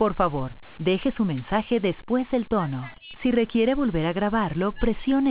Por favor, deje su mensaje después del tono. Si requiere volver a grabarlo, presione